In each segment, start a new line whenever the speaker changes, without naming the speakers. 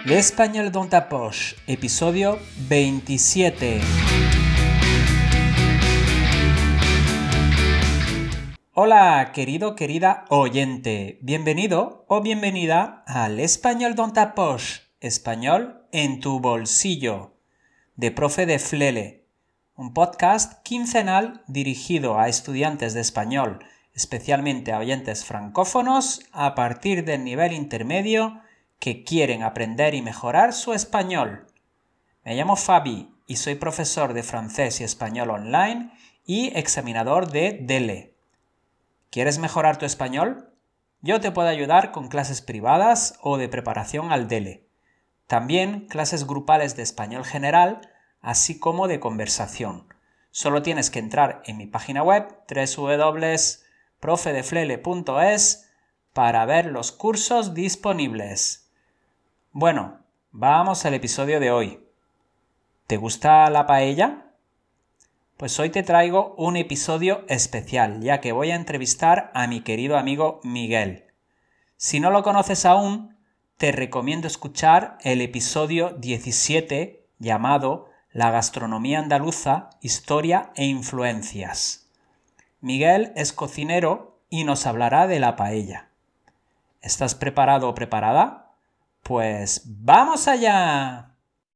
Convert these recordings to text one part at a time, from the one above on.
L'Espagnol dans ta poche, episodio 27. Hola, querida oyente. Bienvenido o bienvenida al Español dans ta poche, español en tu bolsillo, de Profe de Flele, un podcast quincenal dirigido a estudiantes de español, especialmente a oyentes francófonos, a partir del nivel intermedio que quieren aprender y mejorar su español. Me llamo Fabi y soy profesor de francés y español online y examinador de DELE. ¿Quieres mejorar tu español? Yo te puedo ayudar con clases privadas o de preparación al DELE. También clases grupales de español general, así como de conversación. Solo tienes que entrar en mi página web www.profedeflele.es para ver los cursos disponibles. Bueno, vamos al episodio de hoy. ¿Te gusta la paella? Pues hoy te traigo un episodio especial, ya que voy a entrevistar a mi querido amigo Miguel. Si no lo conoces aún, te recomiendo escuchar el episodio 17 llamado La gastronomía andaluza, historia e influencias. Miguel es cocinero y nos hablará de la paella. ¿Estás preparado o preparada? Pues ¡vamos allá!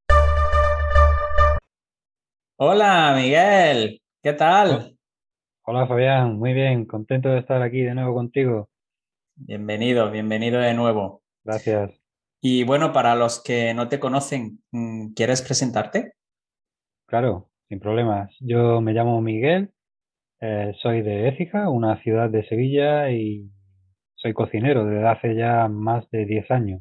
Hola Miguel, ¿qué
Oh,
tal?
hola Fabián, muy bien, contento de estar aquí de nuevo contigo.
Bienvenido de nuevo.
Gracias.
Y bueno, para los que no te conocen, ¿quieres presentarte?
Claro, sin problemas. Yo me llamo Miguel, soy de Écija, una ciudad de Sevilla, y soy cocinero desde hace ya más de 10 años.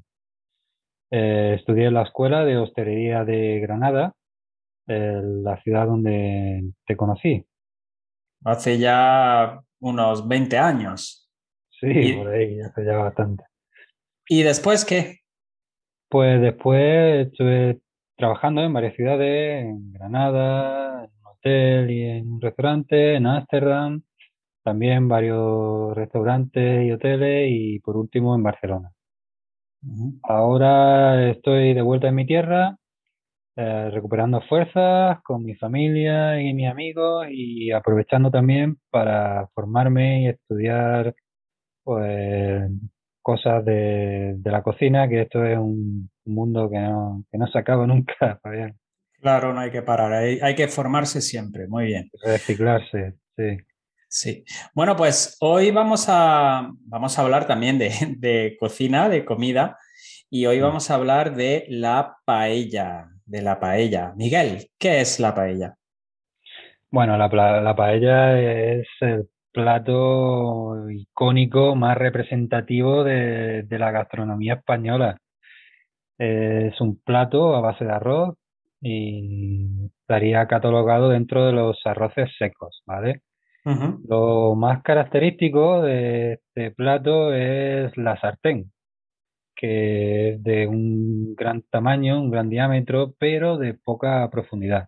Estudié en la Escuela de Hostelería de Granada, la ciudad donde te conocí.
Hace ya unos 20 años.
Sí, por
¿Y,
ahí, hace ya bastante.
y después qué?
Pues después estuve trabajando en varias ciudades, en Granada, en un hotel y en un restaurante, en Ámsterdam, también varios restaurantes y hoteles y por último en Barcelona.
Ujú.
Ahora estoy de vuelta en mi tierra, recuperando fuerzas con mi familia y mis amigos y aprovechando también para formarme y estudiar pues cosas de la cocina, que esto es un mundo que no se acaba nunca, Fabián.
Claro, no hay que parar, hay que formarse siempre. Muy bien.
Reciclarse, sí.
Sí. Bueno, pues hoy vamos a hablar también de cocina, de comida, y hoy
Mm.
vamos a hablar de la paella, de la paella. Miguel, ¿qué es la paella?
Bueno, la paella es el plato icónico más representativo de la gastronomía española. Es un plato a base de arroz y estaría catalogado dentro de los arroces secos, ¿vale?
Ujú,
Lo más característico de este plato es la sartén, que es de un gran tamaño, un gran diámetro, pero de poca profundidad.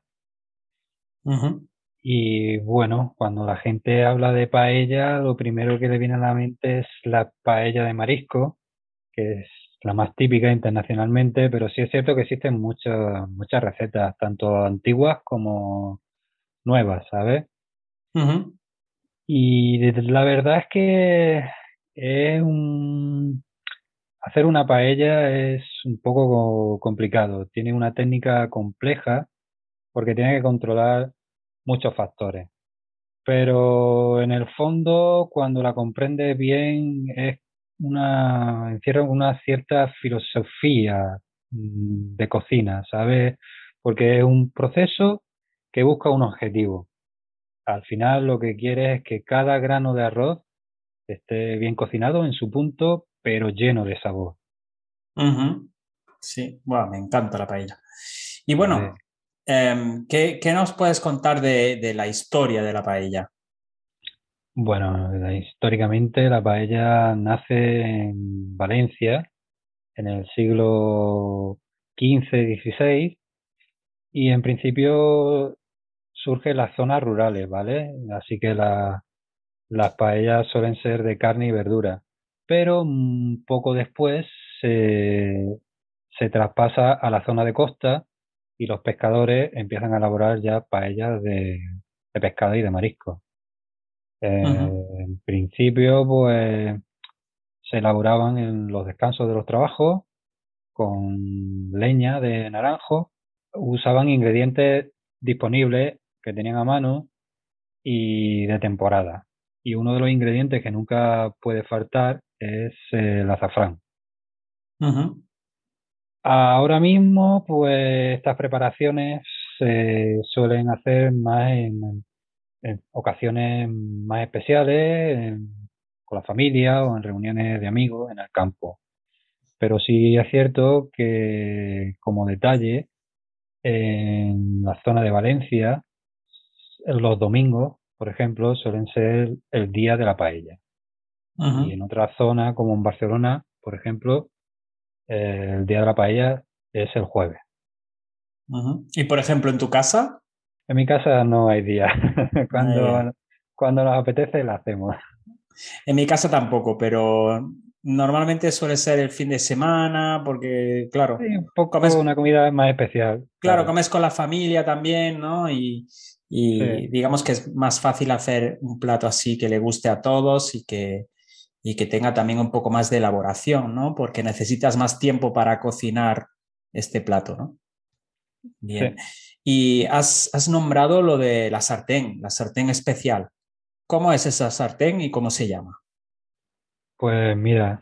ujú.
Y bueno, cuando la gente habla de paella, lo primero que le viene a la mente es la paella de marisco, que es la más típica internacionalmente, pero sí es cierto que existen muchas recetas, tanto antiguas como nuevas, ¿sabes?
Ujú,
Y la verdad es que es hacer una paella es un poco complicado, tiene una técnica compleja porque tiene que controlar muchos factores. Pero en el fondo, cuando la comprendes bien, encierra una cierta filosofía de cocina, ¿sabes? Porque es un proceso que busca un objetivo. Al final lo que quieres es que cada grano de arroz esté bien cocinado en su punto, pero lleno de sabor.
ujú. Sí, bueno, me encanta la paella. Y bueno,
¿Vale?
¿qué nos puedes contar de la historia de la paella?
Bueno, históricamente la paella nace en Valencia en el siglo XV-XVI y en principio surge en las zonas rurales, ¿vale? Así que las paellas suelen ser de carne y verdura, pero poco después se, se traspasa a la zona de costa y los pescadores empiezan a elaborar ya paellas de pescado y de marisco.
Ujú,
En principio, pues se elaboraban en los descansos de los trabajos con leña de naranjo, usaban ingredientes disponibles que tenían a mano y de temporada. Y uno de los ingredientes que nunca puede faltar es el azafrán.
ujú,
Ahora mismo, pues estas preparaciones se suelen hacer más en ocasiones más especiales, con la familia o en reuniones de amigos en el campo. Pero sí es cierto que, como detalle, en la zona de Valencia, los domingos, por ejemplo, suelen ser el día de la paella. Y
ujú,
en otra zona, como en Barcelona, por ejemplo, el día de la paella es el jueves.
ujú. Y por ejemplo, en tu casa,
En mi casa no hay día.
eh,
Cuando nos apetece, la hacemos.
en mi casa tampoco, pero normalmente suele ser el fin de semana, porque
Sí,
claro,
un poco
comes,
una comida más especial,
claro,
claro.
comes con la familia también, ¿no? Y
Sí,
digamos que es más fácil hacer un plato así que le guste a todos y que tenga también un poco más de elaboración, ¿no? Porque necesitas más tiempo para cocinar este plato, ¿no? Bien.
sí.
Y has nombrado lo de la sartén especial. ¿Cómo es esa sartén y cómo se llama?
Pues mira,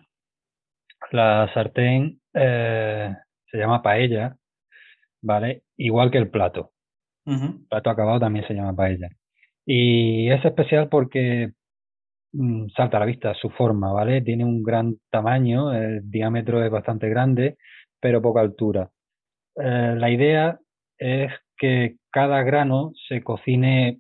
la sartén se llama paella, ¿vale? Igual que el plato.
Ujú,
Plato acabado también se llama paella. Y es especial porque salta a la vista su forma, ¿vale? Tiene un gran tamaño, el diámetro es bastante grande, pero poca altura. La idea es que cada grano se cocine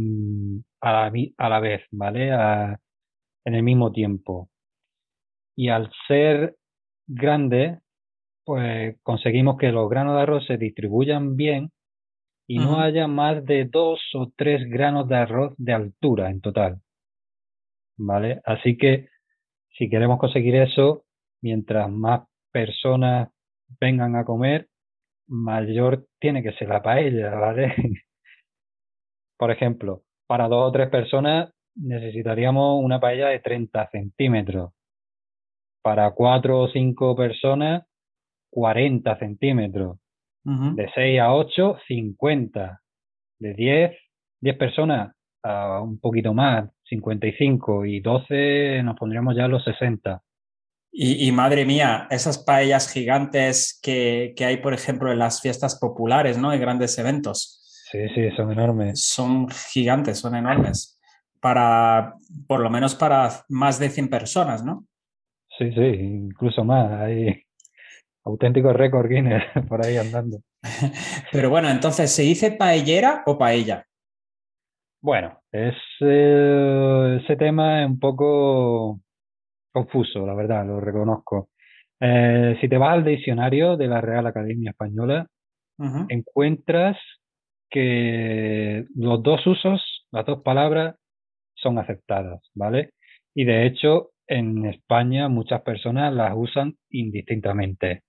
a la vez, ¿vale? En el mismo tiempo. Y al ser grande, pues conseguimos que los granos de arroz se distribuyan bien y no
ujú.
haya más de 2 o 3 granos de arroz de altura en total, ¿vale? Así que si queremos conseguir eso, mientras más personas vengan a comer, mayor tiene que ser la paella, ¿vale? Por ejemplo, para 2 o 3 personas necesitaríamos una paella de 30 centímetros. Para 4 o 5 personas, 40 centímetros.
Ujú.
De 6 a 8, 50. De 10 personas a un poquito más, 55. Y 12 nos pondríamos ya a los 60.
Y madre mía, esas paellas gigantes que hay, por ejemplo, en las fiestas populares, ¿no? En grandes eventos,
Sí, sí, son enormes.
son gigantes, son enormes. Para, por lo menos para más de 100 personas, ¿no?
Sí, sí, incluso más. Hay auténticos récord Guinness por ahí andando.
Pero bueno, entonces, ¿se dice paellera o paella?
Bueno, ese tema es un poco confuso, la verdad, lo reconozco. Si te vas al diccionario de la Real Academia Española,
Ujú,
encuentras que los dos usos, las dos palabras, son aceptadas, ¿vale? Y de hecho, en España muchas personas las usan indistintamente.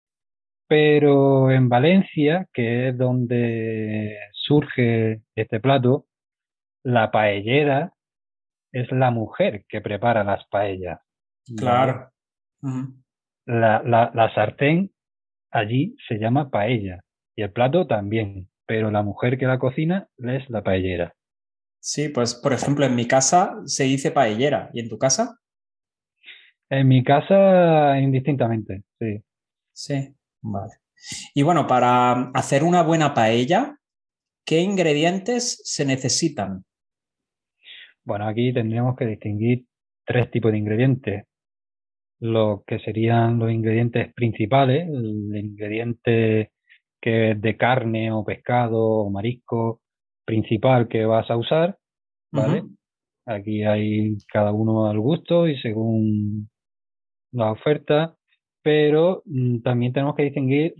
Pero en Valencia, que es donde surge este plato, la paellera es la mujer que prepara las paellas, ¿vale?
claro. Ujú.
La sartén allí se llama paella y el plato también, pero la mujer que la cocina es la paellera.
Sí, pues por ejemplo, en mi casa se dice paellera. ¿Y en tu casa?
En mi casa, indistintamente, sí.
Sí. Vale. Y bueno, para hacer una buena paella, ¿qué ingredientes se necesitan?
Bueno, aquí tendríamos que distinguir 3 tipos de ingredientes. Lo que serían los ingredientes principales, el ingrediente que es de carne o pescado o marisco principal que vas a usar, ¿vale?
Ujú,
Aquí hay cada uno al gusto y según la oferta, pero también tenemos que distinguir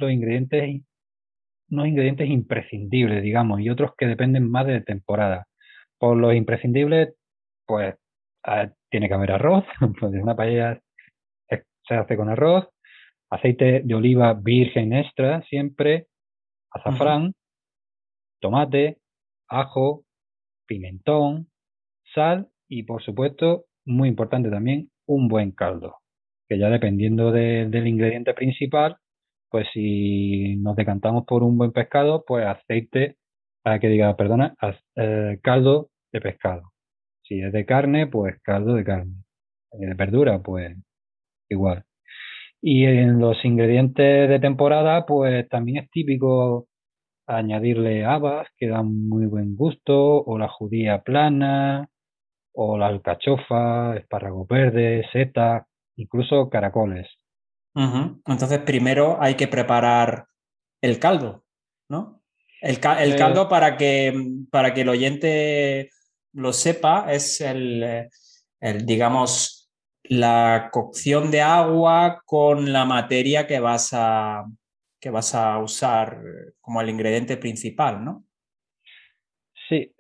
unos ingredientes imprescindibles, digamos, y otros que dependen más de temporada. Por los imprescindibles, pues tiene que haber arroz, pues una paella se hace con arroz. aceite de oliva virgen extra siempre,
Ujú.
azafrán, tomate, ajo, pimentón, sal y por supuesto, muy importante también, un buen caldo, que ya dependiendo del ingrediente principal, pues si nos decantamos por un buen pescado, pues aceite, que diga, perdona, caldo de pescado. Si es de carne, pues caldo de carne. De verdura, pues igual. Y en los ingredientes de temporada, pues también es típico añadirle habas, que dan muy buen gusto, o la judía plana, o la alcachofa, espárragos verdes, setas, incluso caracoles.
Ujú. Entonces, primero hay que preparar el caldo, ¿no? El
Eh,
caldo para que el oyente lo sepa es digamos, la cocción de agua con la materia que vas a usar como el ingrediente principal, ¿no?
sí,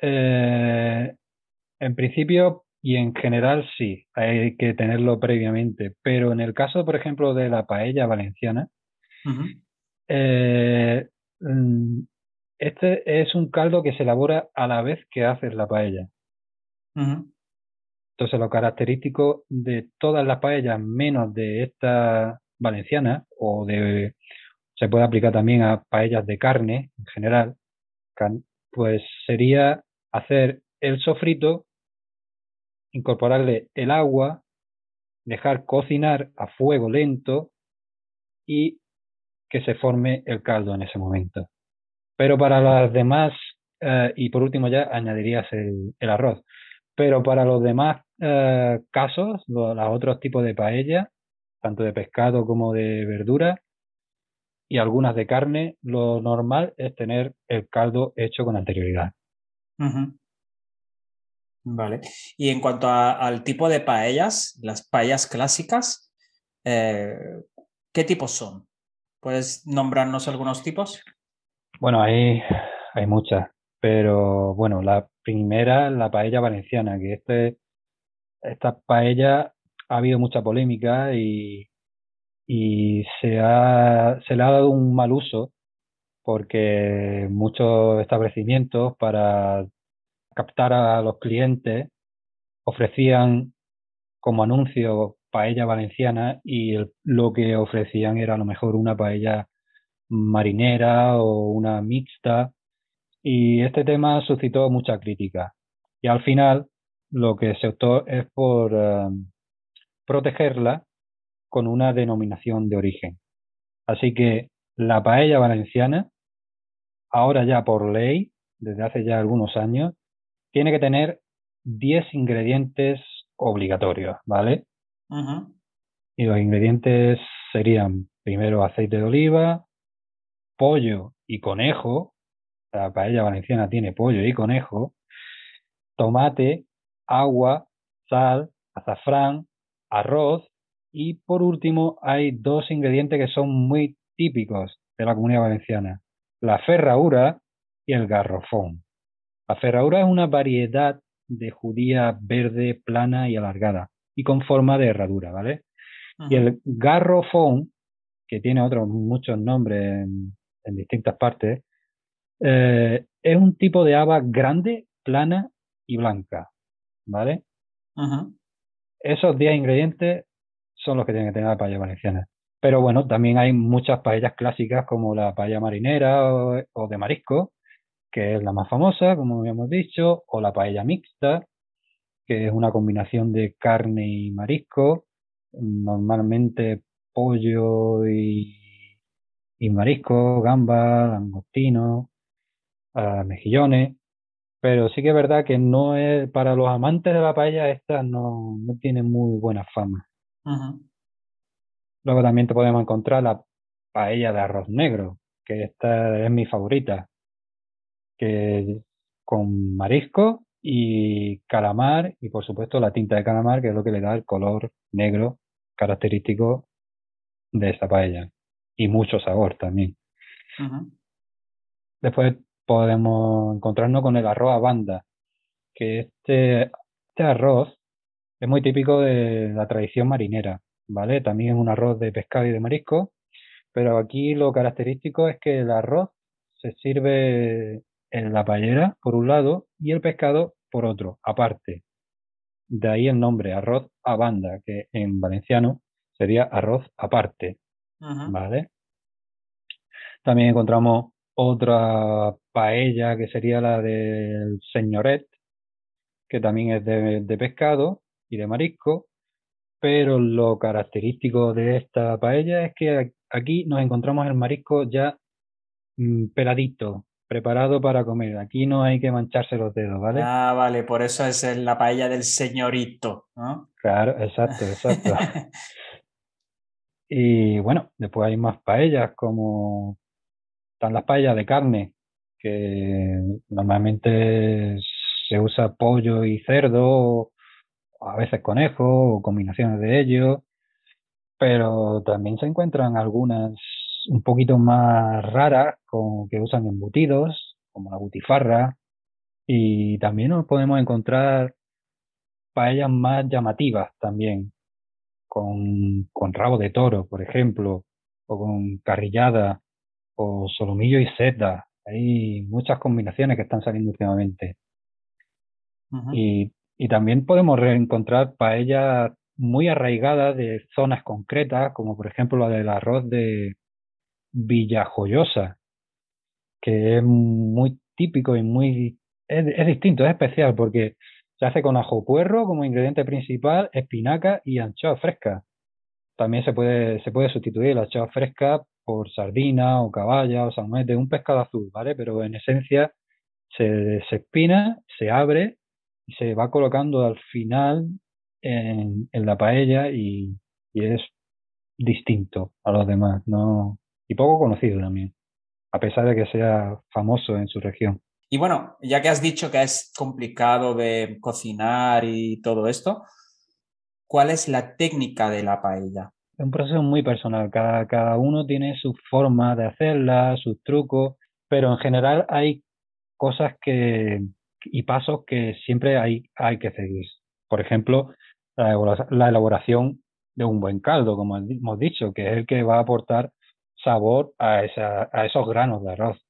en principio y en general sí, hay que tenerlo previamente, pero en el caso, por ejemplo, de la paella valenciana,
Ujú,
eh, mm, este es un caldo que se elabora a la vez que haces la paella.
ujú,
Entonces, lo característico de todas las paellas, menos de esta valenciana, se puede aplicar también a paellas de carne en general, pues sería hacer el sofrito, incorporarle el agua, dejar cocinar a fuego lento y que se forme el caldo en ese momento. Pero para las demás, y por último ya añadirías el arroz. Pero para los demás casos, los otros tipos de paella, tanto de pescado como de verdura y algunas de carne, lo normal es tener el caldo hecho con anterioridad.
ujú. Vale. Y en cuanto al tipo de paellas, las paellas clásicas, eh, ¿qué tipos son? ¿Puedes nombrarnos algunos tipos?
Bueno, hay muchas, pero bueno, la primera, la paella valenciana, que esta paella ha habido mucha polémica y se le ha dado un mal uso porque muchos establecimientos para captar a los clientes ofrecían como anuncio paella valenciana y lo que ofrecían era a lo mejor una paella marinera o una mixta y este tema suscitó mucha crítica. Y al final lo que se optó es por protegerla con una denominación de origen. Así que la paella valenciana, ahora ya por ley, desde hace ya algunos años, tiene que tener 10 ingredientes obligatorios, ¿vale?
Ujú,
Y los ingredientes serían primero aceite de oliva, pollo y conejo. La paella valenciana tiene pollo y conejo, tomate, agua, sal, azafrán, arroz y por último hay dos ingredientes que son muy típicos de la Comunidad Valenciana, la ferradura y el garrofón. La ferradura es una variedad de judía verde, plana y alargada y con forma de herradura, ¿vale? Y
ujú,
el garrofón, que tiene otros muchos nombres en distintas partes, es un tipo de haba grande, plana y blanca, ¿vale?
ujú,
Esos 10 ingredientes son los que tiene que tener la paella valenciana. Pero bueno, también hay muchas paellas clásicas como la paella marinera o de marisco, que es la más famosa, como habíamos dicho, o la paella mixta, que es una combinación de carne y marisco, normalmente pollo y marisco, gamba, langostino, mejillones. Pero sí que es verdad que no es, para los amantes de la paella, esta no tiene muy buena fama.
ujú.
Luego también te podemos encontrar la paella de arroz negro, que esta es mi favorita, que es con marisco y calamar y por supuesto la tinta de calamar, que es lo que le da el color negro característico de esta paella. Y mucho sabor también.
Ujú,
Después podemos encontrarnos con el arroz a banda, que este arroz es muy típico de la tradición marinera, ¿vale? También es un arroz de pescado y de marisco Pero aquí lo característico es que el arroz se sirve en la paellera por un lado y el pescado por otro, aparte. De ahí el nombre, arroz a banda, que en valenciano sería arroz aparte,
Ujú.
¿vale? También encontramos otra paella que sería la del señoret, que también es de pescado y de marisco, pero lo característico de esta paella es que aquí nos encontramos el marisco ya peladito, preparado para comer. Aquí no hay que mancharse los dedos, ¿vale?
Ah, vale, por eso es la paella del señorito, ¿no?
Claro, exacto, exacto. Y bueno, después hay más paellas, como están las paellas de carne, que normalmente se usa pollo y cerdo, o a veces conejo, o combinaciones de ellos, pero también se encuentran algunas un poquito más raras, como que usan embutidos, como la butifarra, y también nos podemos encontrar paellas más llamativas también, con rabo de toro, por ejemplo, o con carrillada, o solomillo y seta. Hay muchas combinaciones que están saliendo últimamente.
Ujú.
Y también podemos reencontrar paellas muy arraigadas de zonas concretas, como por ejemplo la del arroz de Villajoyosa, que es muy típico y es distinto, es especial, porque se hace con ajo puerro como ingrediente principal, espinaca y anchoa fresca. También se puede sustituir la anchoa fresca por sardina o caballa o salmón, un pescado azul, ¿vale? Pero en esencia se espina, se abre y se va colocando al final en la paella, y es distinto a los demás, ¿no? Y poco conocido también, a pesar de que sea famoso en su región.
Y bueno, ya que has dicho que es complicado de cocinar y todo esto, ¿cuál es la técnica de la paella?
Es un proceso muy personal, cada uno tiene su forma de hacerla, sus trucos, pero en general hay cosas y pasos que siempre hay que seguir. Por ejemplo, la elaboración de un buen caldo, como hemos dicho, que es el que va a aportar sabor a esos granos de arroz.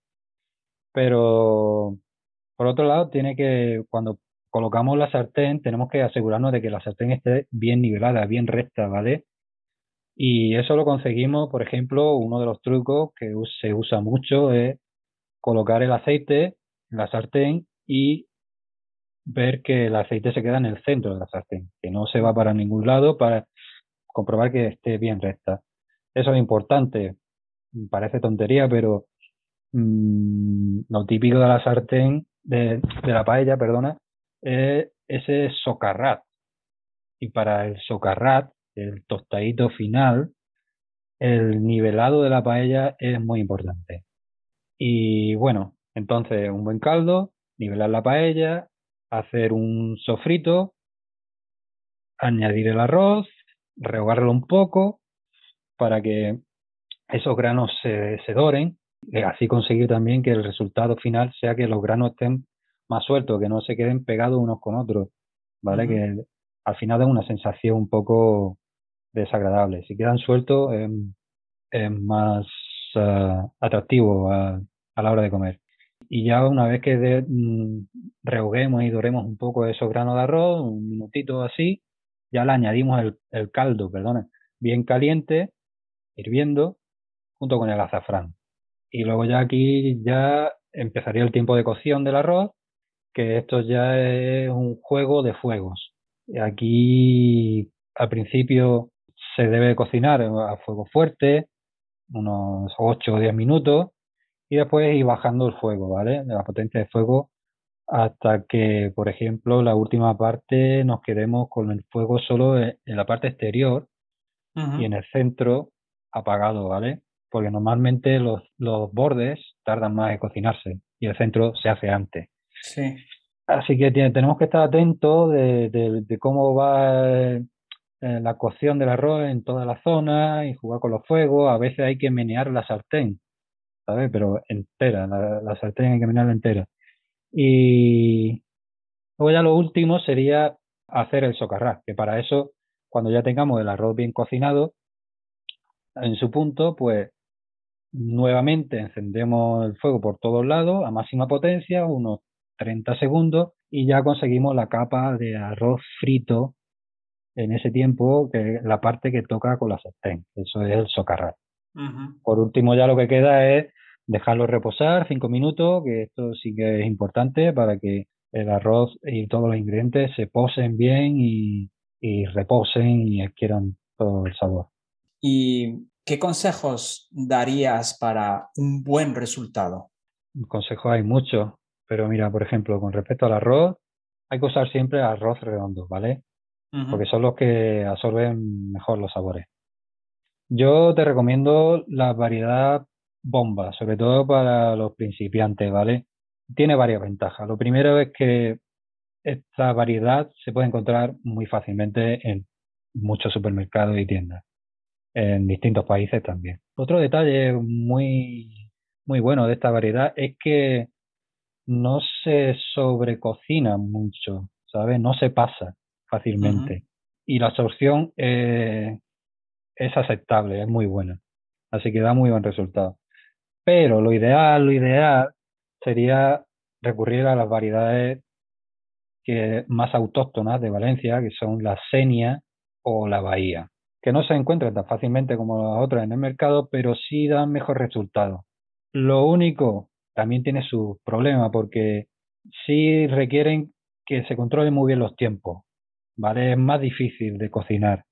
Pero por otro lado, cuando colocamos la sartén, tenemos que asegurarnos de que la sartén esté bien nivelada, bien recta, ¿vale? Y eso lo conseguimos, por ejemplo, uno de los trucos que se usa mucho es colocar el aceite en la sartén y ver que el aceite se queda en el centro de la sartén, que no se va
Ujú.
para ningún lado, para comprobar que esté bien recta. Eso es importante, parece tontería, pero lo típico de la sartén, de la paella, perdona, es ese socarrat. Y para el socarrat, el tostadito final, el nivelado de la paella es muy importante. Y bueno, entonces un buen caldo, nivelar la paella, hacer un sofrito, añadir el arroz, rehogarlo un poco para que esos granos se doren, y así conseguir también que el resultado final sea que los granos estén más sueltos, que no se queden pegados unos con otros, ¿vale?
Ujú.
Que al final da una sensación un poco desagradable. Si quedan sueltos, es más atractivo a la hora de comer. Y ya una vez que rehoguemos y doremos un poco esos granos de arroz, un minutito así, ya le añadimos el caldo, perdona, bien caliente, hirviendo, junto con el azafrán. Y luego ya aquí ya empezaría el tiempo de cocción del arroz, que esto ya es un juego de fuegos. Y aquí al principio se debe cocinar a fuego fuerte, unos 8 o 10 minutos, y después ir bajando el fuego, ¿vale? La potencia de fuego hasta que, por ejemplo, la última parte nos quedemos con el fuego solo en la parte exterior y en
Ujú.
el centro apagado, ¿vale? Porque normalmente los bordes tardan más en cocinarse y el centro se hace antes.
Sí.
Así que tenemos que estar atentos de cómo va la cocción del arroz en toda la zona y jugar con los fuegos. A veces hay que menear la sartén, ¿sabes? Pero entera, la sartén hay que menearla entera. Y luego ya lo último sería hacer el socarrás, que para eso, cuando ya tengamos el arroz bien cocinado en su punto, pues Nuevamente encendemos el fuego por todos lados a máxima potencia, unos 30 segundos, y ya conseguimos la capa de arroz frito en ese tiempo, que es la parte que toca con la sartén. Eso es el socarrat.
Ujú.
Por último, ya lo que queda es dejarlo reposar 5 minutos, que esto sí que es importante para que el arroz y todos los ingredientes se posen bien y reposen y adquieran todo el sabor.
¿Y qué consejos darías para un buen resultado?
Consejos hay muchos, pero mira, por ejemplo, con respecto al arroz, hay que usar siempre arroz redondo, ¿vale? Porque
Ujú,
son los que absorben mejor los sabores. Yo te recomiendo la variedad bomba, sobre todo para los principiantes, ¿vale? Tiene varias ventajas. Lo primero es que esta variedad se puede encontrar muy fácilmente en muchos supermercados y tiendas, en distintos países también. Otro detalle muy bueno de esta variedad es que no se sobrecocina mucho, ¿sabes? No se pasa
ujú,
fácilmente. Y la absorción es aceptable, es muy buena. Así que da muy buen resultado. Pero lo ideal sería recurrir a las variedades más autóctonas de Valencia, que son la Senia o la Bahía, que no se encuentran tan fácilmente como las otras en el mercado, pero sí dan mejor resultado. Lo único, también tiene sus problemas, porque sí requieren que se controlen muy bien los tiempos, ¿vale? Es más difícil de cocinar.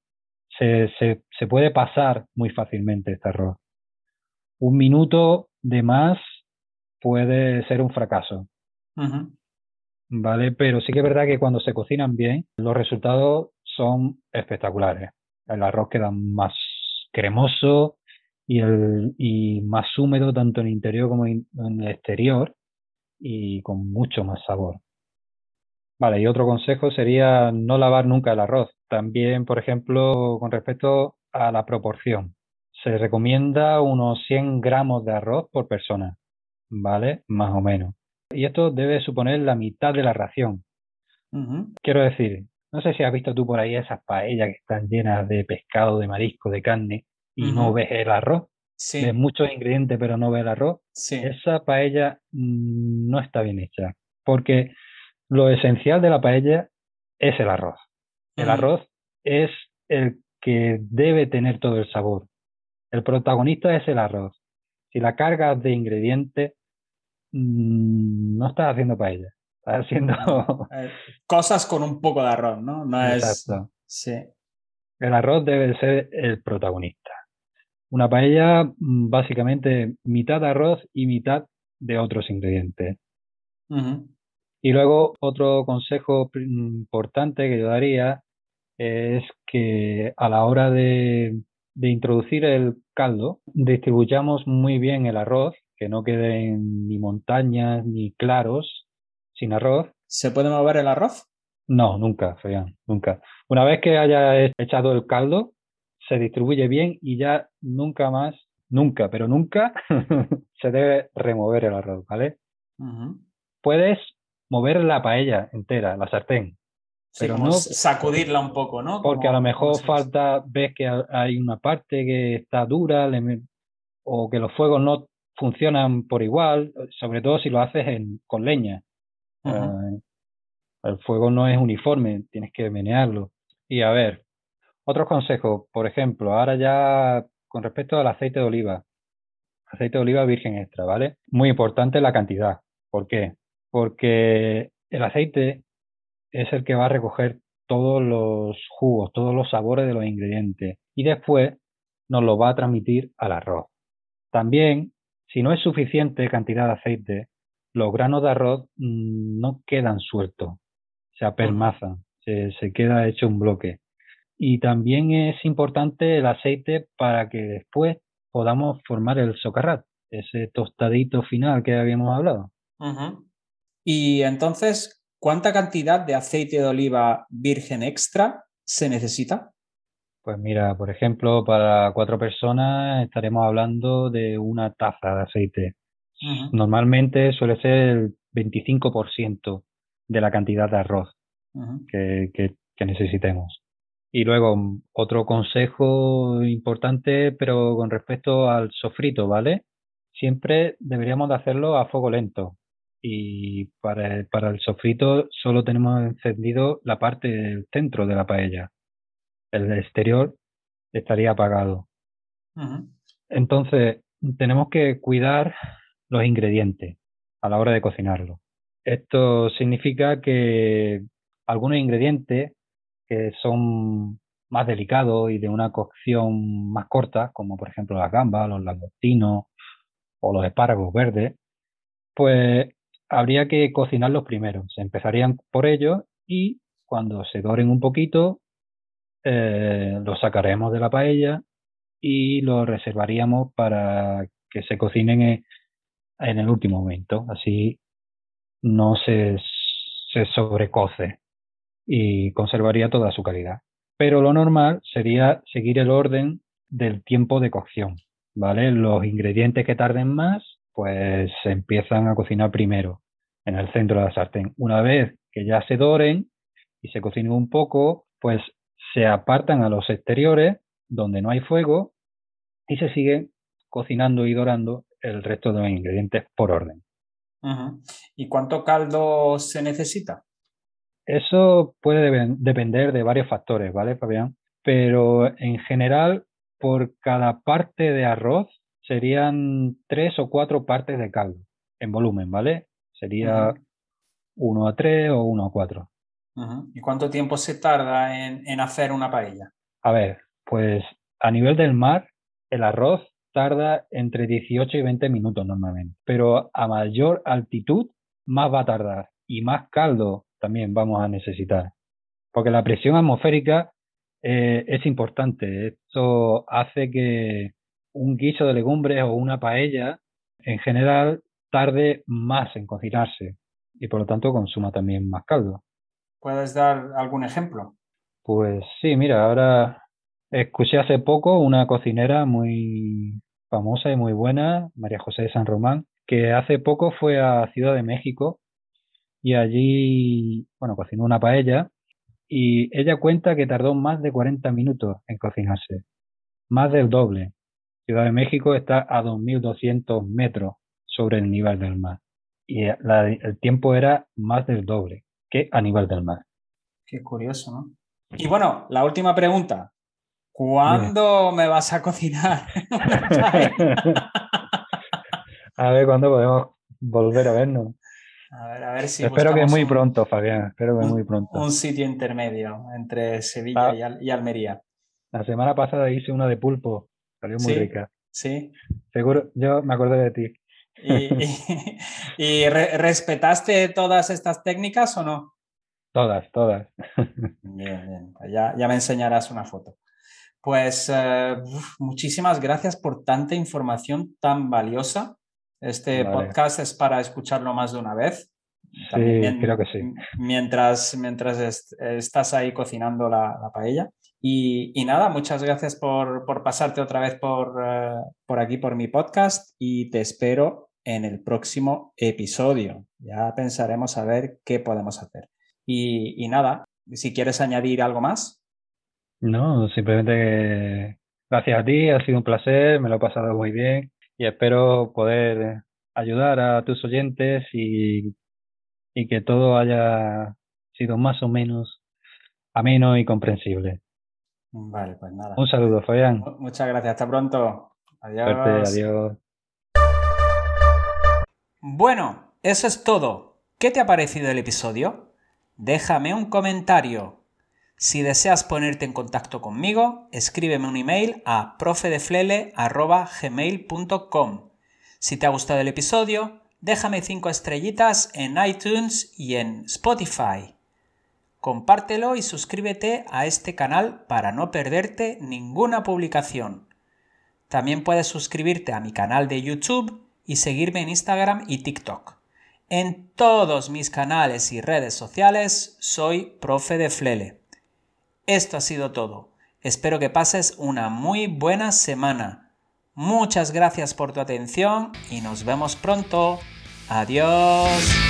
Se puede pasar muy fácilmente este arroz. 1 minuto de más puede ser un fracaso,
ujú.
¿vale? Pero sí que es verdad que cuando se cocinan bien, los resultados son espectaculares. El arroz queda más cremoso y más húmedo tanto en el interior como en el exterior y con mucho más sabor. Vale, y otro consejo sería no lavar nunca el arroz. También, por ejemplo, con respecto a la proporción. Se recomienda unos 100 gramos de arroz por persona, ¿vale? Más o menos. Y esto debe suponer la mitad de la ración.
Ujú.
Quiero decir, no sé si has visto tú por ahí esas paellas que están llenas de pescado, de marisco, de carne y no
Ujú.
ves el arroz. Ves
Sí,
muchos ingredientes pero no ves el arroz.
sí.
Esa paella no está bien hecha, porque lo esencial de la paella es el arroz. El
Ujú.
arroz es el que debe tener todo el sabor. El protagonista es el arroz. Si la cargas de ingredientes, no estás haciendo paella. Estás haciendo...
Cosas con un poco de arroz, ¿no? No es...
Exacto.
Sí.
El arroz debe ser el protagonista. Una paella, básicamente mitad arroz y mitad de otros ingredientes.
Ujú,
Y luego otro consejo importante que yo daría es que a la hora de introducir el caldo, distribuyamos muy bien el arroz, que no queden ni montañas ni claros sin arroz.
¿se puede mover el arroz?
No, nunca, Fabián, nunca. Una vez que haya echado el caldo, se distribuye bien y ya nunca más, nunca, pero nunca se debe remover el arroz, ¿vale?
Ujú.
Puedes mover la paella entera, la sartén,
Sí,
pero
como
no
sacudirla un poco, ¿no?
porque a lo
Como
mejor
si fuese...
falta, ves que hay una parte que está dura o que los fuegos no funcionan por igual, sobre todo si lo haces con leña.
Ujú,
Eh, el fuego no es uniforme, tienes que menearlo. Y a ver, otros consejos, por ejemplo, ahora ya con respecto al aceite de oliva virgen extra, ¿vale? Muy importante la cantidad. ¿Por qué? Porque el aceite es el que va a recoger todos los jugos, todos los sabores de los ingredientes y después nos lo va a transmitir al arroz. También, si no es suficiente cantidad de aceite, los granos de arroz no quedan sueltos, se
ujú.
apermazan, se queda hecho un bloque. Y también es importante el aceite para que después podamos formar el socarrat, ese tostadito final que habíamos hablado.
Ujú. Y entonces, ¿cuánta cantidad de aceite de oliva virgen extra se necesita?
Pues mira, por ejemplo, para 4 personas estaremos hablando de una taza de aceite.
Ujú,
Normalmente suele ser el 25% de la cantidad de arroz
ujú,
que necesitemos. Y luego, otro consejo importante, pero con respecto al sofrito, ¿vale? siempre deberíamos de hacerlo a fuego lento. Y para el sofrito solo tenemos encendido la parte del centro de la paella. El exterior estaría apagado.
Ujú.
Entonces, tenemos que cuidar los ingredientes a la hora de cocinarlo. Esto significa que algunos ingredientes que son más delicados y de una cocción más corta, como por ejemplo las gambas, los langostinos o los espárragos verdes, pues habría que cocinarlos primero. Se empezarían por ellos y cuando se doren un poquito, los sacaremos de la paella y los reservaríamos para que se cocinen en el último momento. Así no se sobrecoce y conservaría toda su calidad. Pero lo normal sería seguir el orden del tiempo de cocción, ¿vale? Los ingredientes que tarden más, pues se empiezan a cocinar primero en el centro de la sartén. Una vez que ya se doren y se cocinen un poco, pues se apartan a los exteriores donde no hay fuego y se siguen cocinando y dorando el resto de los ingredientes por orden.
Ujú. ¿Y cuánto caldo se necesita?
Eso puede depender de varios factores, ¿vale, Fabián? Pero en general, por cada parte de arroz serían 3 o 4 partes de caldo en volumen, ¿vale? Sería
Ujú,
1 a 3 o 1 a 4.
ujú. ¿Y cuánto tiempo se tarda en hacer una paella?
A ver, pues a nivel del mar, el arroz tarda entre 18 y 20 minutos normalmente, pero a mayor altitud, más va a tardar y más caldo también vamos a necesitar. Porque la presión atmosférica es importante. Esto hace que un guiso de legumbres o una paella en general tarde más en cocinarse y por lo tanto consuma también más caldo.
¿Puedes dar algún ejemplo?
Pues sí, mira, ahora escuché hace poco una cocinera muy famosa y muy buena, María José de San Román, que hace poco fue a Ciudad de México y allí, bueno, cocinó una paella. Y ella cuenta que tardó más de 40 minutos en cocinarse, más del
Ujú.
doble. Ciudad de México está a 2.200 metros sobre el nivel del mar y el tiempo era más del doble que a nivel del mar.
Qué curioso, ¿no? Y bueno, la última pregunta.
Dime.
¿Cuándo me vas a cocinar una paella?
A ver cuándo podemos volver a vernos.
A ver si
Espero que
buscamos
muy pronto, Fabián, espero que muy pronto.
un sitio intermedio entre Sevilla
La,
y Almería.
la semana pasada hice una de pulpo, salió muy
Sí,
rica.
sí.
Seguro, yo me acordé de ti.
¿Y, respetaste todas estas técnicas o no?
Todas, todas.
Bien, bien. Pues ya me enseñarás una foto. Pues muchísimas gracias por tanta información tan valiosa. Este
Vale.
podcast es para escucharlo más de una vez. También
Sí, creo que sí.
mientras estás ahí cocinando la paella. Y nada, muchas gracias por pasarte otra vez por aquí, por mi podcast, y te espero en el próximo episodio. Ya pensaremos a ver qué podemos hacer. Y nada, si quieres añadir algo más.
No, simplemente gracias a ti, ha sido un placer, me lo he pasado muy bien y espero poder ayudar a tus oyentes y que todo haya sido más o menos ameno y comprensible.
Vale, pues nada.
Un saludo, Fabián.
Muchas gracias. Hasta pronto.
Suerte,
Adiós.
adiós.
Bueno, eso es todo. ¿Qué te ha parecido el episodio? Déjame un comentario. Si deseas ponerte en contacto conmigo, escríbeme un email a profedeflele@gmail.com. Si te ha gustado el episodio, déjame 5 estrellitas en iTunes y en Spotify. Compártelo y suscríbete a este canal para no perderte ninguna publicación. También puedes suscribirte a mi canal de YouTube y seguirme en Instagram y TikTok. En todos mis canales y redes sociales soy Profe de Flele. Esto ha sido todo. Espero que pases una muy buena semana. Muchas gracias por tu atención y nos vemos pronto. Adiós.